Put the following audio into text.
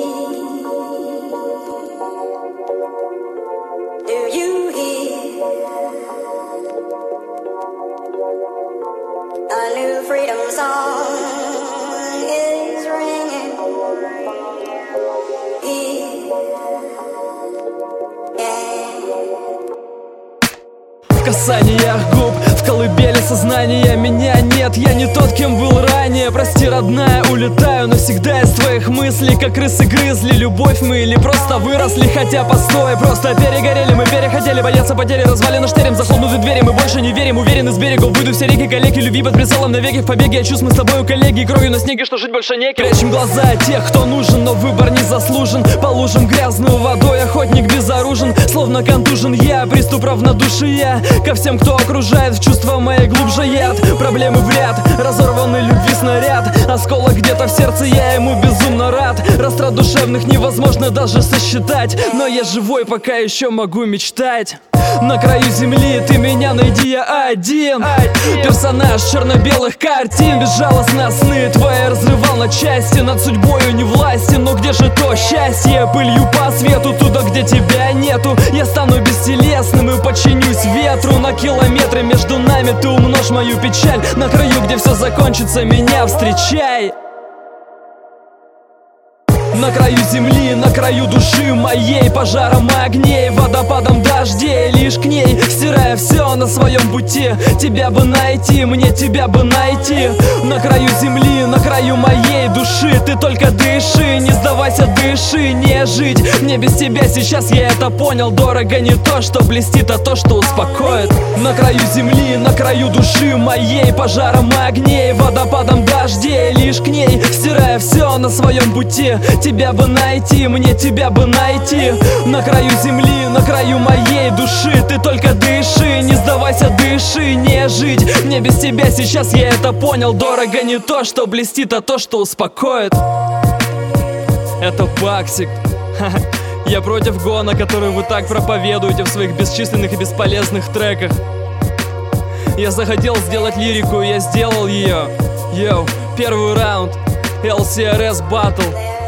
Do you hear a new freedom song is ringing? В касаниях губ, в колыбели сознания меня нет. Я не тот, кем был ранее. Прости, родная, улетаю навсегда из твоих мыслей, как крысы-грызли. Любовь мы или просто выросли? Хотя постой, просто перегорели. Мы перехотели бояться потери, развалины штырем, захлопнуты двери. Мы больше не верим, уверены с берега. Выйду все реки, калеки, любви под прицелом навеки. В побеге я чувств, мы с тобою коллеги. Кровью на снеге, что жить больше неким. Прячем глаза от тех, кто нужен, но выбор не заслужен. По лужам грязную водой, охотник безоружен. Словно контужен я, приступ равнодушия ко всем, кто окружает, в чувства мои глубже яд. Проблемы в ряд, разорванный любви снаряд. Осколок где-то в сердце, я ему безумно рад. Растрат душевных невозможно даже сосчитать, но я живой, пока еще могу мечтать. На краю земли ты меня найди, я один. Персонаж черно-белых картин, безжалостно сны твои разрывал на части. Над судьбою не властен, но где же то счастье? Пылью по свету, туда, где тебя нету. Я стану бестелесным и подчинюсь ветру. На километры между нами ты умножь мою печаль. На краю, где все закончится, меня встречай. На краю земли, на краю души моей, пожаром огней, водопадом дождей, лишь к ней, стирая все на своем пути. Тебя бы найти, мне тебя бы найти. На краю земли, на краю моей души, ты только дыши, не сдавайся, дыши, не жить мне без тебя. Сейчас я это понял, дорого не то, что блестит, а то, что успокоит. На краю земли, на краю души моей, пожаром огней, водопадом дождей, лишь к ней, стирая все на своем пути. Тебя бы найти, мне тебя бы найти. На краю земли, на краю моей души, ты только дыши, не сдавайся, дыши, не жить мне без тебя. Сейчас я это понял, дорого не то, что блестит, а то, что успокоит. Это Баксик. Я против гона, который вы так проповедуете в своих бесчисленных и бесполезных треках. Я захотел сделать лирику, и я сделал ее. Йоу, первый раунд LCRS Battle.